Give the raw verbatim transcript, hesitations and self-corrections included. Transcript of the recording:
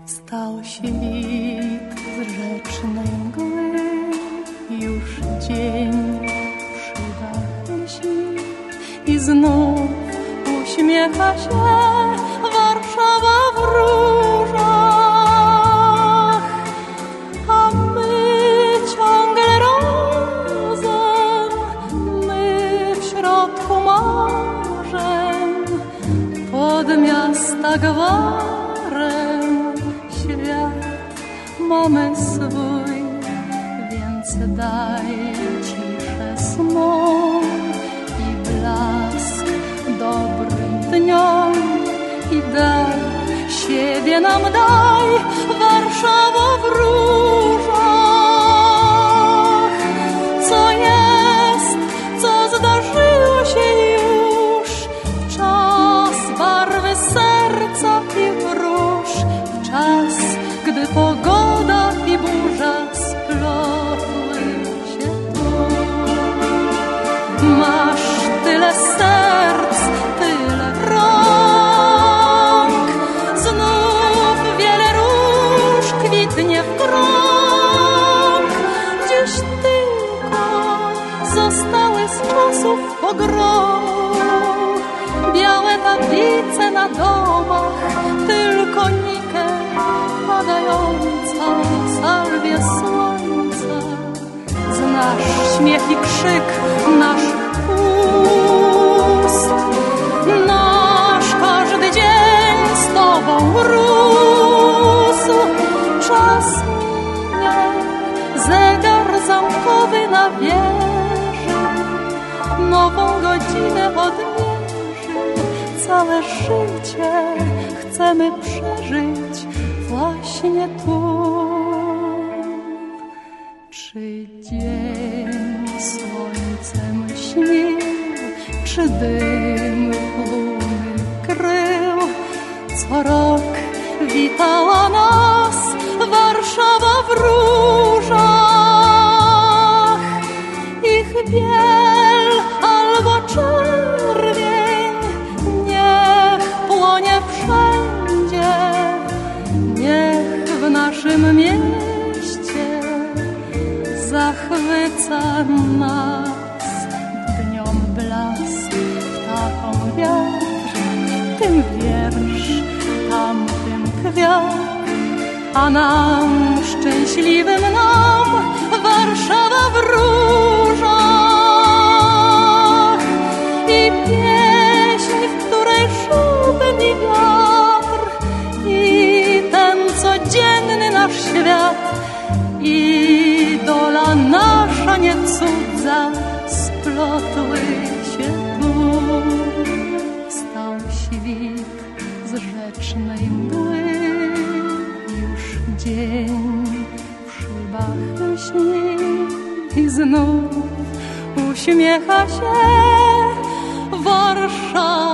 Stał świt z rzecznej mgły, już dzień przy dach lśni i znów uśmiecha się Warszawa w różach, a my ciągle razem, my w środku marzeń, pod miasta gwarem. Świat mamy swój, więc daj ciszę snom i blask dobrym dniom i daj siebie nam daj, Warszawo w różach. Co jest, co zdarzyło się już, w czas barwy serca i wróż, w czas, gdy pogoda i burza splotły się tu. Masz tyle serc, tyle rąk, znów wiele róż kwitnie w krąg. Dziś tylko zostały z czasów pogromu białe tablice na domach, tylko nikę padająca salwie słońca. Znasz śmiech i krzyk naszych ust, nasz każdy dzień z tobą rósł. Czas minie, zegar zamkowy na wieży nową godzinę odmierzy. Całe życie chcemy przeżyć właśnie tu. Czy dzień słońcem śnił, czy dym tłumy krył? Co rok witała nas Warszawa w różach. Ich biel albo czerwień niech płonie wszędzie, niech w naszym mieście zachwyca nas dniom blask, taką wiatr, tym wiersz, tamtym kwiat, a nam szczęśliwym nam Warszawa w różach. I pieśń, w której szumi wiatr, i ten codzienny nasz świat, i dola nasza nie cudza splotły się tu. Wstał świt z rzecznej mgły, już dzień w szybach lśni i znów uśmiecha się Warszawa.